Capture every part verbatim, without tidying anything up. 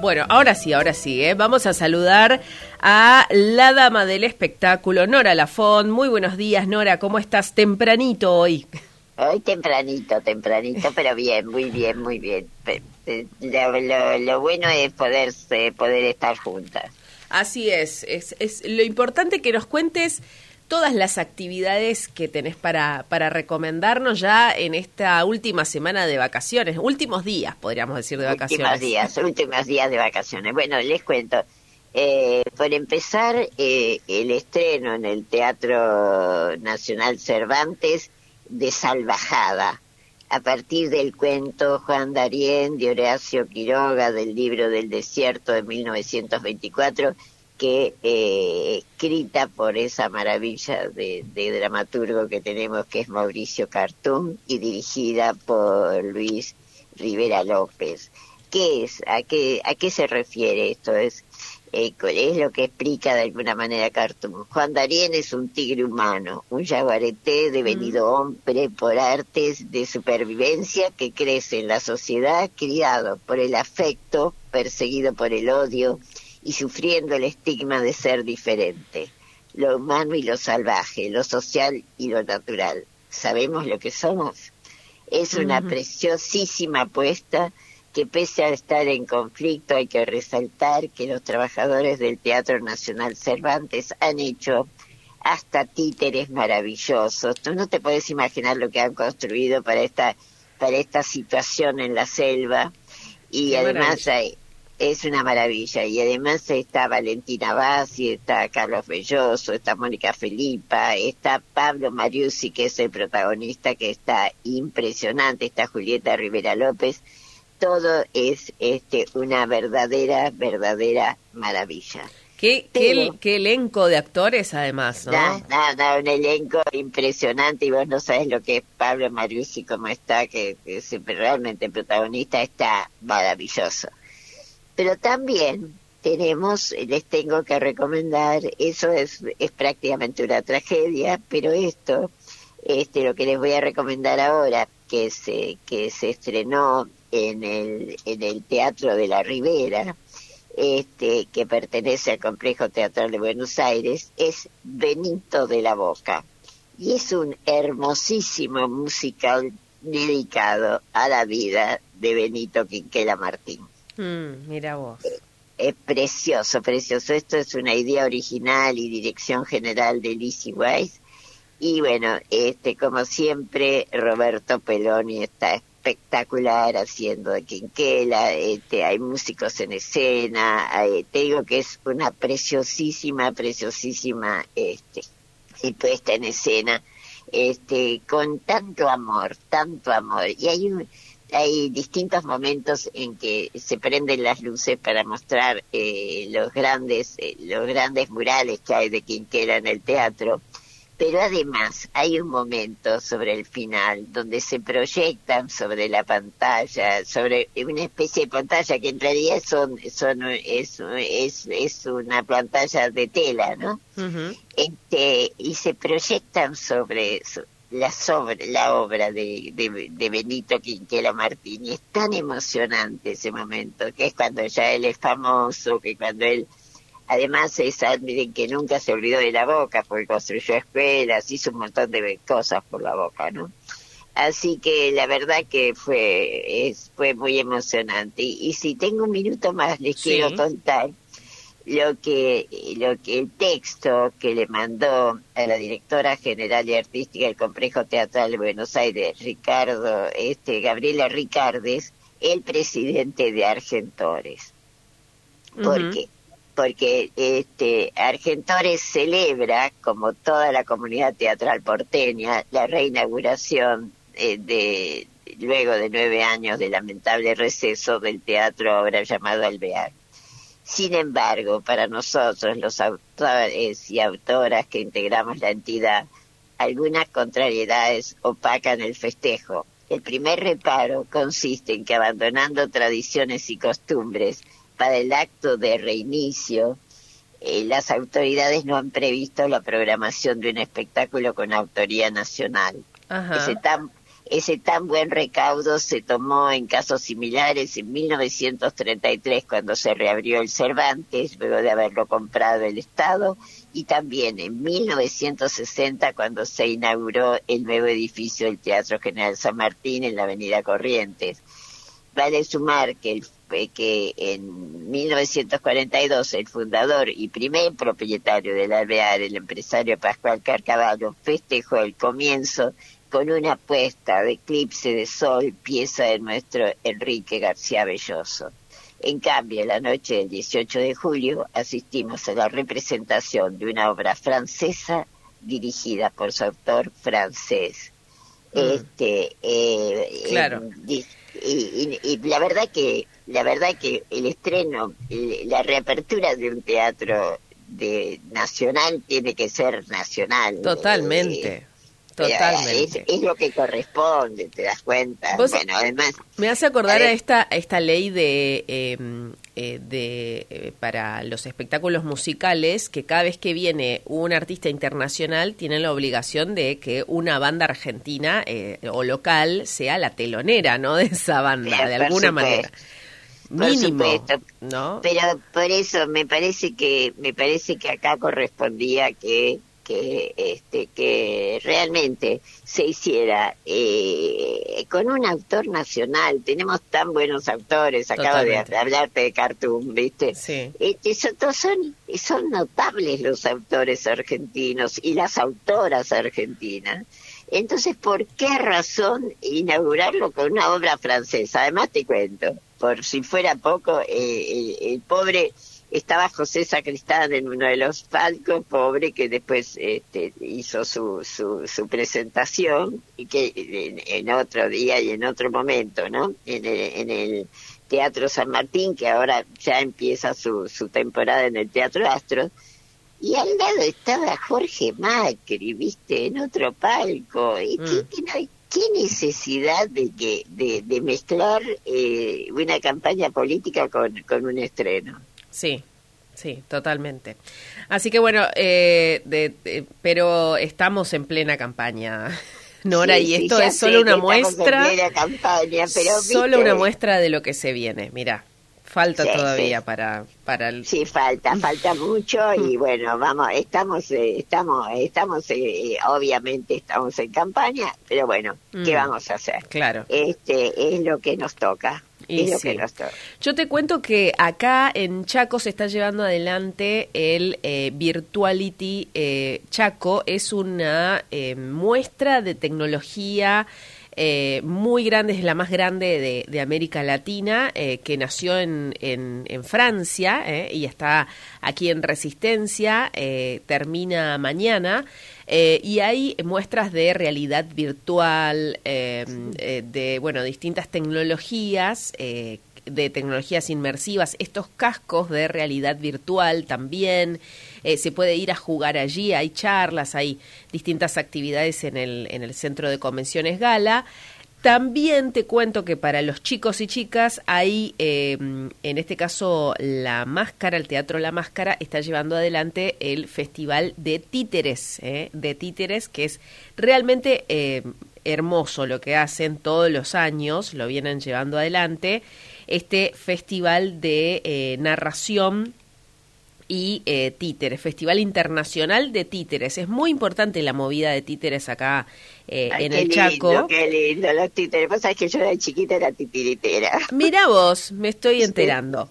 Bueno, ahora sí, ahora sí, ¿eh? Vamos a saludar a la dama del espectáculo, Nora Lafont. Muy buenos días, Nora, ¿cómo estás? Tempranito hoy. Hoy tempranito, tempranito, pero bien, muy bien, muy bien. Lo, lo, lo bueno es poder, poder estar juntas. Así es, es, es lo importante que nos cuentes todas las actividades que tenés para, para recomendarnos ya en esta última semana de vacaciones, últimos días, podríamos decir, de vacaciones. Últimos días, últimos días de vacaciones. Bueno, les cuento. Eh, por empezar, eh, el estreno en el Teatro Nacional Cervantes de Salvajada, a partir del cuento Juan Darien de Horacio Quiroga, del libro del desierto de mil novecientos veinticuatro, que eh, escrita por esa maravilla de, de dramaturgo que tenemos, que es Mauricio Cartún, y dirigida por Luis Rivera López. ¿Qué es? ¿A qué, a qué se refiere esto? Es, eh, es lo que explica de alguna manera Cartún. Juan Darien es un tigre humano, un yaguareté devenido mm. hombre por artes de supervivencia que crece en la sociedad, criado por el afecto, perseguido por el odio y sufriendo el estigma de ser diferente, lo humano y lo salvaje, lo social y lo natural. ¿Sabemos lo que somos? Es una uh-huh. preciosísima apuesta que, pese a estar en conflicto, hay que resaltar que los trabajadores del Teatro Nacional Cervantes han hecho hasta títeres maravillosos. Tú no te puedes imaginar lo que han construido para esta, para esta situación en la selva. Y Qué además hay... Es una maravilla, y además está Valentina Bassi, está Carlos Belloso, está Mónica Felipa, está Pablo Mariucci, que es el protagonista, que está impresionante, está Julieta Rivera López. Todo es este una verdadera, verdadera maravilla. ¿Qué, Pero, qué, qué elenco de actores además, ¿no? Nada, nada, un elenco impresionante, y vos no sabés lo que es Pablo Mariucci, cómo está, que, que es realmente el protagonista, está maravilloso. Pero también tenemos, les tengo que recomendar, eso es, es prácticamente una tragedia, pero esto, este, lo que les voy a recomendar ahora, que se, que se estrenó en el, en el Teatro de la Ribera, este, que pertenece al Complejo Teatral de Buenos Aires, es Benito de la Boca. Y es un hermosísimo musical dedicado a la vida de Benito Quinquela Martín. Mm, mira vos. Es precioso, precioso. Esto es una idea original y dirección general de Lizzie Weiss. Y bueno, este, como siempre, Roberto Peloni está espectacular haciendo de Quinquela. Este, hay músicos en escena. Hay, te digo que es una preciosísima, preciosísima, este, y puesta en escena, este, con tanto amor, tanto amor. Y hay un Hay distintos momentos en que se prenden las luces para mostrar eh, los grandes eh, los grandes murales que hay de Quinquela en el teatro, pero además hay un momento sobre el final donde se proyectan sobre la pantalla, sobre una especie de pantalla que en realidad son, son es, es, es una pantalla de tela, ¿no? Uh-huh. Este, y se proyectan sobre... La, sobre, la obra de, de, de Benito Quinquela Martín, y es tan emocionante ese momento, que es cuando ya él es famoso, que cuando él, además es alguien que nunca se olvidó de la Boca, porque construyó escuelas, hizo un montón de cosas por la Boca, ¿no? Así que la verdad que fue, es, fue muy emocionante, y, y si tengo un minuto más les sí. quiero contar lo que lo que el texto que le mandó a la directora general y artística del Complejo Teatral de Buenos Aires, Ricardo, este Gabriela Ricardes, el presidente de Argentores. ¿Por uh-huh. qué? Porque este Argentores celebra, como toda la comunidad teatral porteña, la reinauguración eh, de luego de nueve años de lamentable receso del teatro ahora llamado Alvear. Sin embargo, para nosotros, los autores y autoras que integramos la entidad, algunas contrariedades opacan el festejo. El primer reparo consiste en que, abandonando tradiciones y costumbres para el acto de reinicio, eh, las autoridades no han previsto la programación de un espectáculo con autoría nacional. Ajá. Ese tan, ese tan buen recaudo se tomó en casos similares en mil novecientos treinta y tres, cuando se reabrió el Cervantes, luego de haberlo comprado el Estado, y también en mil novecientos sesenta, cuando se inauguró el nuevo edificio del Teatro General San Martín en la Avenida Corrientes. Vale sumar que, el, que en mil novecientos cuarenta y dos el fundador y primer propietario del Alvear, el empresario Pascual Carcavallo, festejó el comienzo con una puesta de eclipse de sol, pieza de nuestro Enrique García Belloso. En cambio, la noche del dieciocho de julio asistimos a la representación de una obra francesa dirigida por su autor francés. Mm. Este, eh, claro. Eh, y, y, y la verdad que la verdad que el estreno, la reapertura de un teatro de nacional tiene que ser nacional. Totalmente. Eh, Totalmente. Es, es lo que corresponde, ¿te das cuenta? ¿Vos Bueno, además, me hace acordar a, a esta a esta ley de eh, eh, de eh, para los espectáculos musicales, que cada vez que viene un artista internacional tienen la obligación de que una banda argentina eh, o local sea la telonera, ¿no? De esa banda, claro, de alguna supuesto, manera. Mínimo, supuesto. ¿no? Pero por eso me parece que me parece que acá correspondía que que este que realmente se hiciera eh, con un autor nacional. Tenemos tan buenos autores, acabo de, de hablarte de Cartoon, ¿viste? Sí. Este, son, son, son notables los autores argentinos y las autoras argentinas. Entonces, ¿por qué razón inaugurarlo con una obra francesa? Además te cuento, por si fuera poco, eh, el, el pobre... Estaba José Sacristán en uno de los palcos, pobre, que después este, hizo su, su, su presentación, y que en, en otro día y en otro momento, ¿no? En el, en el Teatro San Martín, que ahora ya empieza su, su temporada en el Teatro Astros, y al lado estaba Jorge Macri, ¿viste? En otro palco. Y mm. que, que no hay ¿Qué necesidad de que de, de mezclar eh, una campaña política con, con un estreno? Sí, sí, totalmente. Así que bueno, eh, de, de, pero estamos en plena campaña, Nora, sí, y esto sí, es solo una muestra, en plena campaña, pero, solo ¿viste? una muestra de lo que se viene. Mirá, falta sí, todavía sí. para para el... Sí, falta, falta mucho y bueno, vamos, estamos, eh, estamos, estamos, eh, obviamente estamos en campaña, pero bueno, ¿qué mm, vamos a hacer? Claro. Este es lo que nos toca. Y es lo sí. que nos toca. Yo te cuento que acá en Chaco se está llevando adelante el eh, Virtuality eh, Chaco. Es una eh, muestra de tecnología eh, muy grande, es la más grande de, de América Latina, eh, que nació en, en, en Francia eh, y está aquí en Resistencia, eh, termina mañana. Eh, y hay muestras de realidad virtual, eh, eh, de bueno distintas tecnologías, eh, de tecnologías inmersivas, estos cascos de realidad virtual también, eh, se puede ir a jugar allí, hay charlas, hay distintas actividades en el, en el Centro de Convenciones Gala. También te cuento que para los chicos y chicas hay, eh, en este caso, La Máscara, el Teatro La Máscara, está llevando adelante el Festival de Títeres, ¿eh? de Títeres, que es realmente eh, hermoso lo que hacen todos los años, lo vienen llevando adelante, este Festival de eh, Narración y eh, Títeres, Festival Internacional de Títeres. Es muy importante la movida de títeres acá eh, Ay, en qué el lindo, Chaco. Qué lindo, los títeres. Vos sabés que yo de chiquita era titiritera. Mira vos, me estoy Sí. enterando.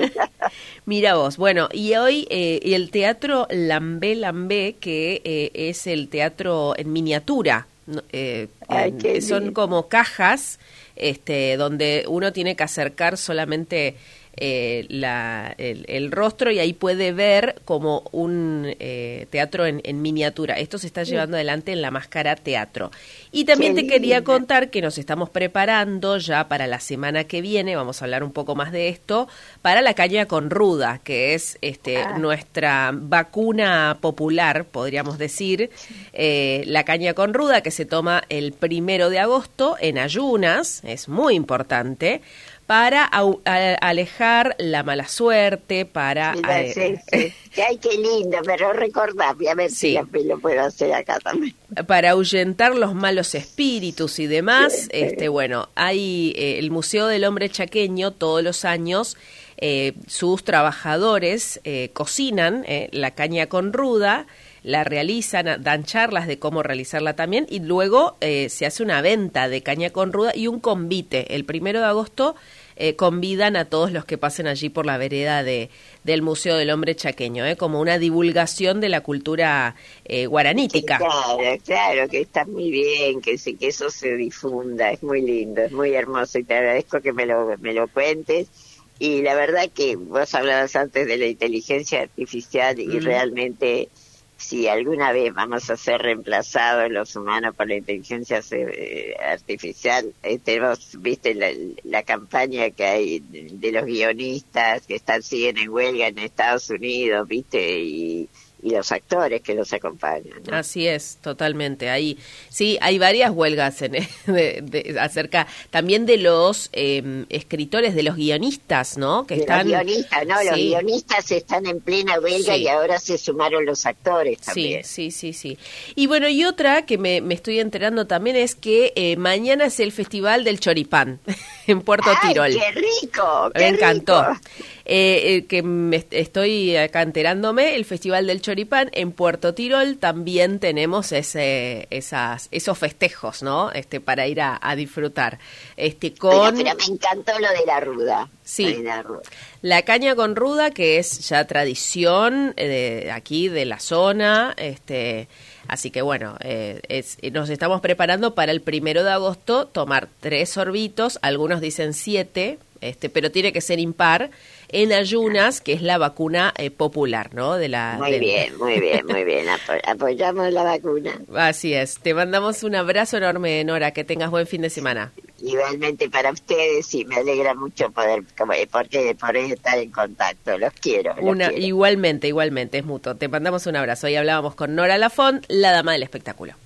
Mira vos, bueno, y hoy eh, el Teatro Lambé Lambé, que eh, es el teatro en miniatura, eh, Ay, en, son como cajas este, donde uno tiene que acercar solamente eh, la, el, el rostro y ahí puede ver como un eh, teatro en, en miniatura. Esto se está llevando adelante en La Máscara Teatro. Y también Qué te quería linda. contar que nos estamos preparando ya para la semana que viene, vamos a hablar un poco más de esto, para la caña con ruda, que es este Ah. nuestra vacuna popular, podríamos decir, eh, la caña con ruda que se toma el primero de agosto en ayunas, es muy importante, para au, a, alejar la mala suerte, para... Mira, eh, sí, sí. Ay, qué lindo, pero recordame, a ver sí. si lo puedo hacer acá también. Para ahuyentar los malos espíritus y demás, este bueno, hay eh, el Museo del Hombre Chaqueño todos los años, eh, sus trabajadores eh, cocinan eh, la caña con ruda, la realizan, dan charlas de cómo realizarla también y luego eh, se hace una venta de caña con ruda y un convite. El primero de agosto eh, convidan a todos los que pasen allí por la vereda de, del Museo del Hombre Chaqueño, eh, como una divulgación de la cultura eh, guaranítica. Sí, claro, claro, que está muy bien, que, se, que eso se difunda, es muy lindo, es muy hermoso y te agradezco que me lo, me lo cuentes. Y la verdad que vos hablabas antes de la inteligencia artificial y mm. realmente... Si alguna vez vamos a ser reemplazados los humanos por la inteligencia eh, artificial, eh, tenemos, viste, la, la campaña que hay de, de los guionistas que están siguen en huelga en Estados Unidos, viste, y, y los actores que los acompañan, ¿no? Así es, totalmente. Ahí sí, hay varias huelgas en, de, de, acerca también de los eh, escritores, de los guionistas, ¿no? Que de están, los guionistas, ¿no? Sí. Los guionistas están en plena huelga sí. y ahora se sumaron los actores también. Sí, sí, sí, sí. Y bueno, y otra que me, me estoy enterando también es que eh, mañana es el Festival del Choripán en Puerto ¡Ay, Tirol. qué rico! Qué me encantó. Rico. Eh, eh, que me estoy acá enterándome, el Festival del Choripán en Puerto Tirol también tenemos ese, esas, esos festejos, ¿no? Este, para ir a, a disfrutar. Este, con... Pero, pero me encantó lo de la ruda. Sí, la, ruda. La caña con ruda, que es ya tradición de aquí, de la zona, este... Así que bueno, eh, es, nos estamos preparando para el primero de agosto tomar tres sorbitos, algunos dicen siete, este, pero tiene que ser impar, en ayunas, que es la vacuna eh, popular, ¿no? De la, muy de... bien, muy bien, muy bien, Apo- apoyamos la vacuna. Así es, te mandamos un abrazo enorme, Nora, que tengas buen fin de semana. Igualmente para ustedes y me alegra mucho poder, como, porque poder estar en contacto, los quiero. Los Una, quiero. Igualmente, igualmente, es mutuo. Te mandamos un abrazo. Hoy hablábamos con Nora Lafont, la dama del espectáculo.